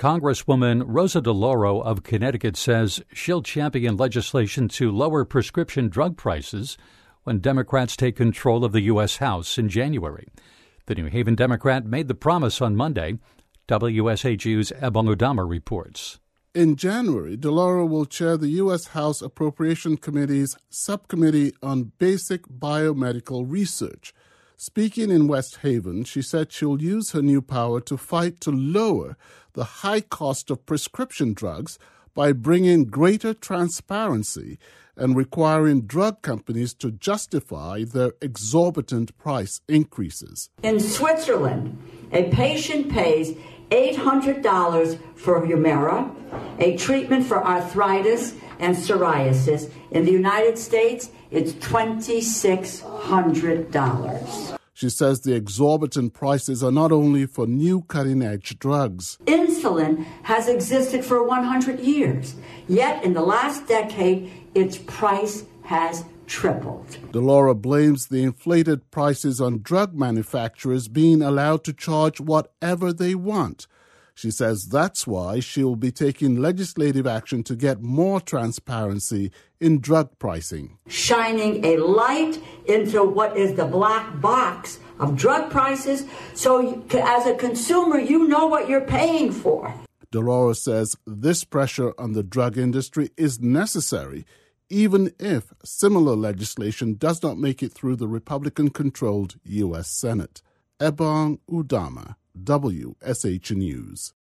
Congresswoman Rosa DeLauro of Connecticut says she'll champion legislation to lower prescription drug prices when Democrats take control of the U.S. House in January. The New Haven Democrat made the promise on Monday. WSHU's Ebong Udama reports. In January, DeLauro will chair the U.S. House Appropriation Committee's Subcommittee on Basic Biomedical Research. Speaking in West Haven, she said she'll use her new power to fight to lower the high cost of prescription drugs by bringing greater transparency and requiring drug companies to justify their exorbitant price increases. In Switzerland, a patient pays $800 for Humira, a treatment for arthritis and psoriasis. In the United States, it's $2,600. She says the exorbitant prices are not only for new cutting-edge drugs. Insulin has existed for 100 years, yet in the last decade, its price has tripled. DeLauro blames the inflated prices on drug manufacturers being allowed to charge whatever they want. She says that's why she'll be taking legislative action to get more transparency in drug pricing. Shining a light into what is the black box of drug prices, so as a consumer, you know what you're paying for. DeLauro says this pressure on the drug industry is necessary, even if similar legislation does not make it through the Republican-controlled U.S. Senate. Ebong Udama, WSH News.